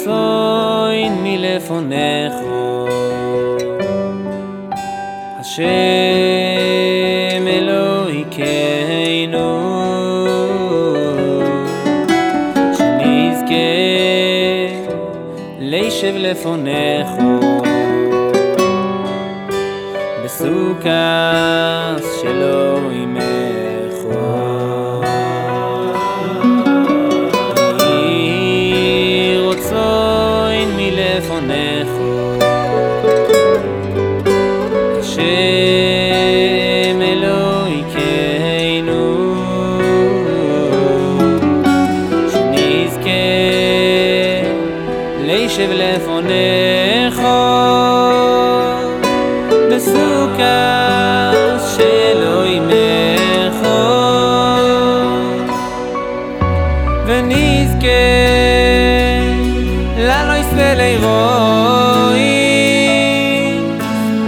רצון מלפונך השם אלוהינו שנזכה להישב לפונך בסוכת שלו עמך יהי רצון מלפונך השם אלוהינו שנזכה להישב לפונך בסוכת שלו עמך ונזכה לעלות ולראות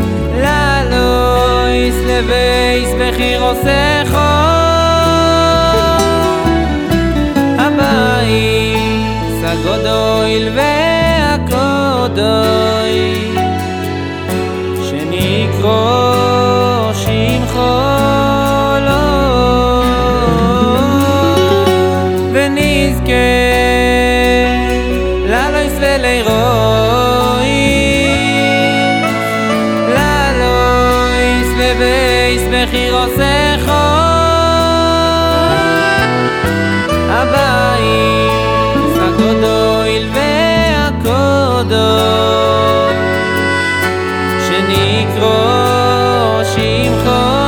לעלות לבייס בחירוסך הבייס הגדול והקדוש שנקרא שמך ונזכה לעלות ולראות לעלות לבייס בחירוסך הבייס הגדול והקדוש שנקרא שמך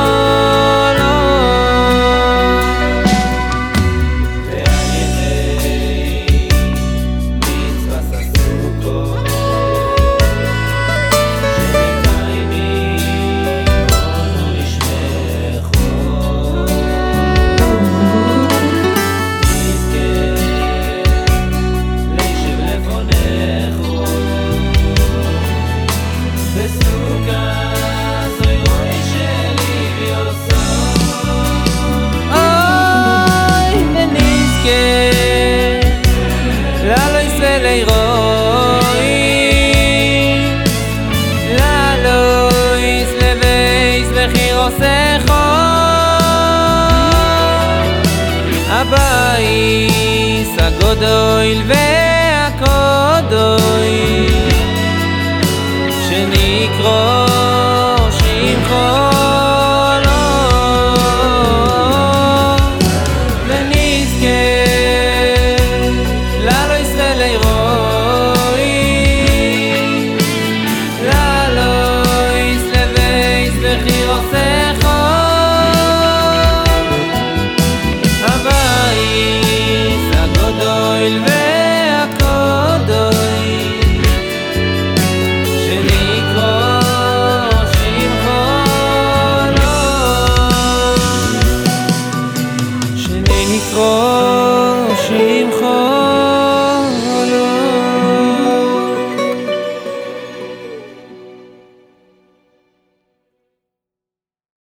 הבייס הגדול והקדוש שנקרא שמך ונזכה לעלות ולראות לעלות לבייס בחירוסך שנקרא שמך